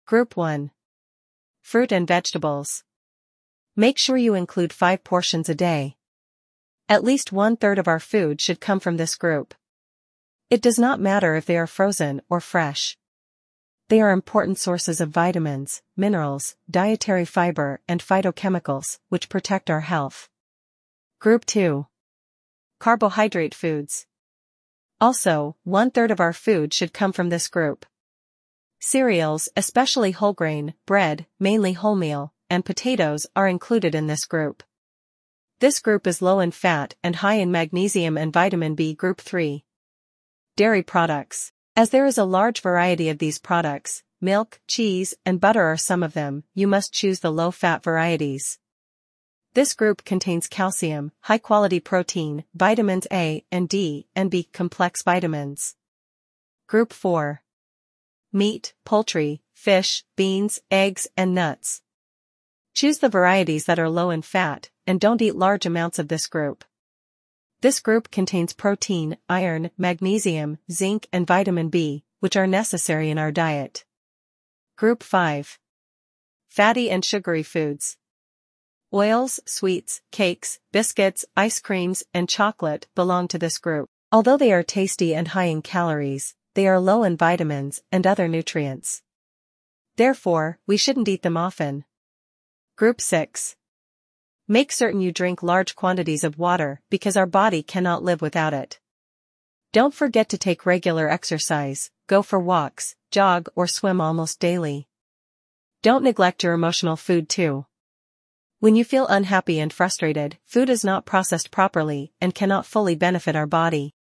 Group 1. Fruit and vegetables. Make sure you include 5 portions a day. At least 1/3 of our food should come from this group. It does not matter if they are frozen or fresh. They are important sources of vitamins, minerals, dietary fiber and phytochemicals, which protect our health. Group 2. Carbohydrate foods. Also, 1/3 of our food should come from this group. Cereals, especially whole grain, bread, mainly wholemeal, and potatoes are included in this group. This group is low in fat and high in magnesium and vitamin B. Group 3. Dairy products. As there is a large variety of these products, milk, cheese, and butter are some of them, you must choose the low-fat varieties. This group contains calcium, high-quality protein, vitamins A and D and B complex vitamins. Group 4. Meat, poultry, fish, beans, eggs, and nuts. Choose the varieties that are low in fat, and don't eat large amounts of this group. This group contains protein, iron, magnesium, zinc and vitamin B, which are necessary in our diet. Group 5. Fatty and sugary foods. Oils, sweets, cakes, biscuits, ice creams, and chocolate belong to this group. Although they are tasty and high in calories, they are low in vitamins and other nutrients. Therefore, we shouldn't eat them often. Group 6. Make certain you drink large quantities of water because our body cannot live without it. Don't forget to take regular exercise, go for walks, jog or swim almost daily. Don't neglect your emotional food too. When you feel unhappy and frustrated, food is not processed properly and cannot fully benefit our body.